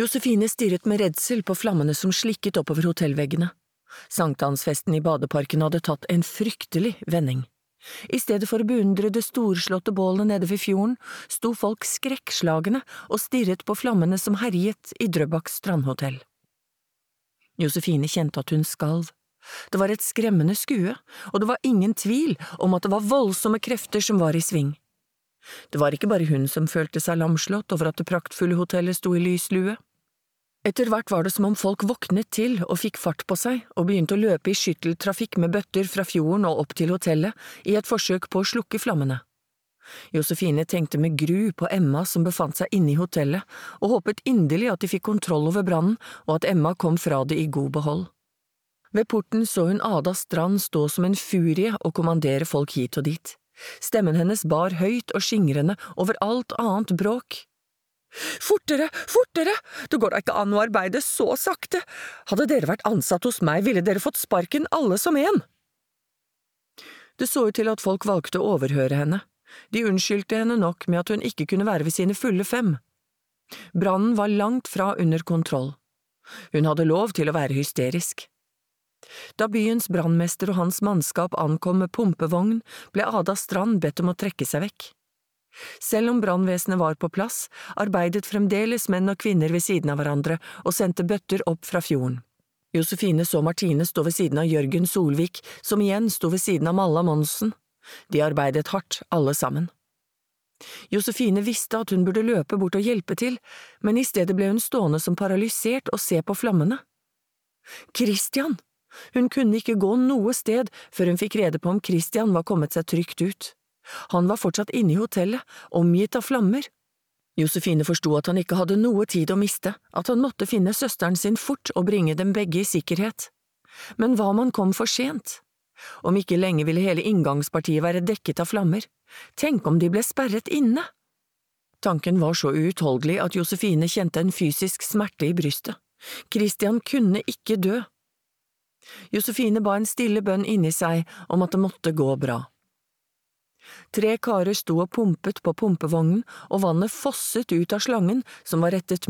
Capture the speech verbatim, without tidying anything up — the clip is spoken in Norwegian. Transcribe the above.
Josefine stirret med redsel på flammene som slikket oppover hotellveggene. Sankthansfesten i badeparken hadde tatt en fryktelig vending. I stedet for å beundre det storslåtte bålet nede ved fjorden, sto folk skrekkslagene og stirret på flammene som herjet i Drøbaks strandhotell. Josefine kjente at hun skalv. Det var et skremmende skue, og det var ingen tvil om at det var voldsomme krefter som var i sving. Det var ikke bare hun som følte seg lamslått over at det praktfulle hotellet sto i lyslue. Etter hvert var det som om folk våknet til og fikk fart på seg og begynte å løpe i skytteltrafikk med bøtter fra fjorden og opp til hotellet i et forsøk på å slukke flammene. Josefine tenkte med gru på Emma som befant seg inne i hotellet, og håpet inderlig at de fikk kontroll over brannen og at Emma kom fra det i god behold. Ved porten så hun Ada Strand stå som en furie og kommandere folk hit og dit. Stemmen hennes bar høyt og skingrende over alt annet bråk. «Fortere, fortere! Det går da ikke an å arbeide så sakte! Hadde dere vært ansatt hos meg, ville dere fått sparken alle som en!» Det så ut til at folk valgte å overhøre henne. De unnskyldte henne nok med at hun ikke kunne være ved sine fulle fem. Brannen var langt fra under kontroll. Hun hadde lov til å være hysterisk. Da byens brannmester og hans mannskap ankom med pumpevogn, ble Ada Strand bedt om å trekke seg vekk. Selv om brannvesenet var på plass, arbeidet fremdeles menn og kvinner ved siden av hverandre og sendte bøtter opp fra fjorden. Josefine så Martine stå ved siden av Jørgen Solvik, som igjen sto ved siden av Malla Monsen. De arbeidet hardt, alle sammen. Josefine visste at hun burde løpe bort og hjelpe til, men i stedet ble hun stående som paralysert og se på flammene. Christian! Hun kunne ikke gå noe sted før hun fikk rede på om Christian var kommet seg trygt ut. Han var fortsatt inne i hotellet, omgitt av flammer. Josefine forsto at han ikke hadde noe tid å miste, at han måtte finne søsteren sin fort og bringe dem begge i sikkerhet. Men hva om han kom for sent? Om ikke lenge ville hele inngangspartiet være dekket av flammer. Tenk om de ble sperret inne? Tanken var så uutholdelig at Josefine kjente en fysisk smerte i brystet. Christian kunne ikke dø. Josefine ba en stille bønn inni seg om at det måtte gå bra. Tre karer sto og pumpet på pumpevognen, og vannet fosset ut av slangen som var rettet